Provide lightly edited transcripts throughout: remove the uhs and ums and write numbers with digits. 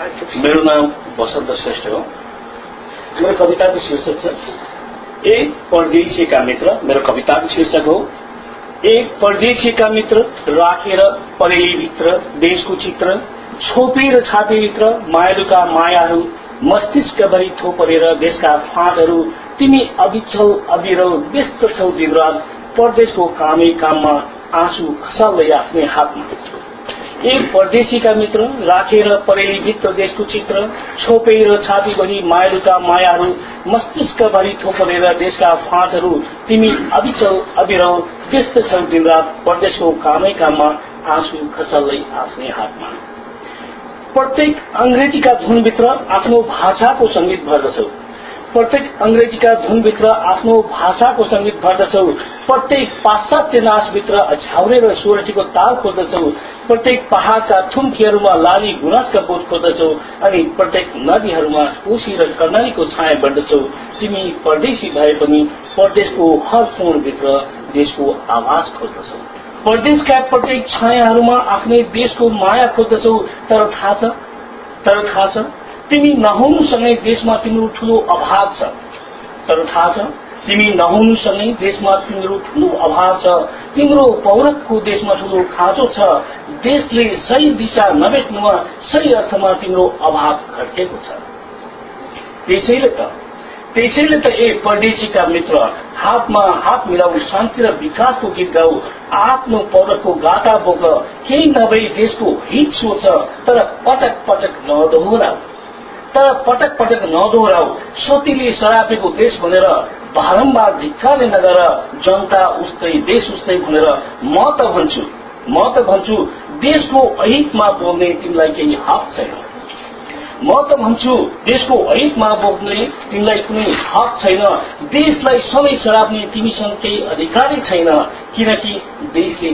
मेरो नाम वसन्त श्रेष्ठ हो। मेरो कविताको शीर्षक छ एक परदेशीका मित्र। मेरो कविताको शीर्षक हो एक परदेशीका मित्र, राखेर परेलीभित्र देशको चित्र, छोपेर छातीभित्र मायालुका मायाहरू, मस्तिष्कभरि थोपरेर देशका फाँटहरू। तिमी अबिछौ अबिरौ व्यस्त छौ दिनरात, परदेशको कामै काममा आँसु खसाल्दै आफ्नै हातमा। एक परदेशीका मित्र, राखेर परेलीभित्र देशको चित्र, छोपेर छातीभरि मायालुका मायाहरू, मस्तिष्कभरि थोपरेर देशका फाँटहरू। तिमी अबिछौ अबिरौ व्यस्त छौ दिनरात, परदेशको कामै काममा आँसु खसाल्दै आफ्नै हातमा। प्रत्येक अंग्रेजीका धुनभित्र आफ्नो भाषाको संगीत भर्दछौ। प्रत्येक अंग्रेजीका धुनभित्र आफ्नो भाषाको संगीत भर्दछौ। प्रत्येक पाश्चात्य नाचभित्र झ्याउरेर सोरठीको ताल खोज्दछौ। प्रत्येक पहाड़का थुम्कीहरूमा लाली गुराँसका बोट खोज्दछौ अनि प्रत्येक नदीहरूमा कोशी र कर्णालीको छाया बढ्दछौ। तिमी परदेशी भए पनि परदेशको हर कोणभित्र देशको आवाज खोज्दछौ। परदेशका प्रत्येक छायाहरूमा आफ्नै देशको माया खोज्दछौ। तर थाहा छ तिमी नहुनुसँगै देशमा तिम्रो ठूलो अभाव छ। तर थाहा छ तिमी नहुनुसँगै देशमा तिम्रो ठूलो अभाव छ। तिम्रो पौरखको देशमा ठूलो खाँचो छ। देशले सही दिशा नभेट्नुमा सही अर्थमा तिम्रो अभाव घटेको छ। त्यसैले त एक परदेशीका मित्र, हातमा हात मिलाऊ, शान्ति र विकासको गीत गाऊ, आफ्नो पौरखको गाथा बोक, केही नभई देशको हित सोच। तर पटक पटक नदोहोराऊ सतीले सरापेको देश भनेर बारम्बार धिक्कारले नगर। जनता उस्तै देश उस्तै भनेर म त भन्छु देशको अहितमा बोल्ने तिमीलाई केही हक छैन। म त भन्छु देशको अहितमा बोल्ने तिमीलाई कुनै हक छैन। देशलाई सधैँ सराप्ने तिमीसँग केही अधिकारै छैन। किनकि देशले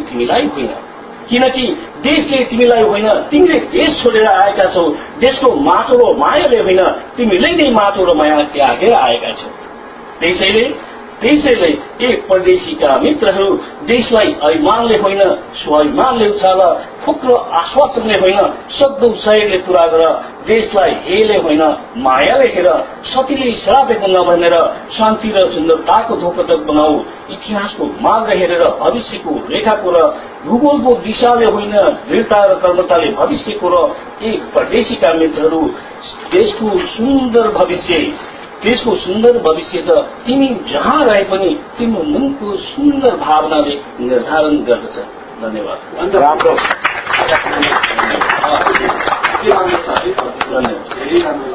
तिमीलाई होइन, तिमीले देश छोडेर आएका छौ। देशको माटो र मायाले होइन, तिमीले नै माटो र माया त्यागेर आएका छौ। त्यसैले एक परदेशीका मित्रहरू, देशलाई अभिमानले होइन स्वाभिमानले उचाल, फुक्रो आश्वासनले होइन सक्दो सहयोगले पूरा गर। देशलाई हेले होइन मायाले हेर, सतीले श्रापेको नभनेर शान्ति र सुन्दरताको धोपटक बनाऊ। इतिहासको मार्ग हेरेर भविष्यको रेखा कोर, भूगोलको दिशाले होइन दृढता र कर्मताले भविष्य कोर। एक परदेशीका मित्रहरू, देशको सुन्दर भविष्य त तिमी जहाँ रहे पनि तिम्रो मनको सुन्दर भावनाले निर्धारण गर्दछ। धन्यवाद। राम्रो।